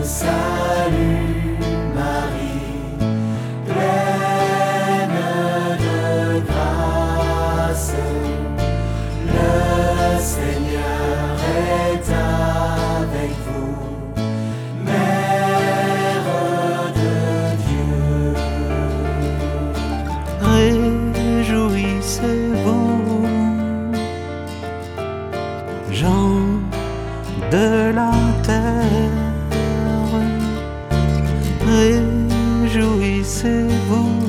salut Marie, pleine de grâce, le Seigneur est avec vous, Mère de Dieu. Réjouissez-vous, gens de la terre, réjouissez-vous,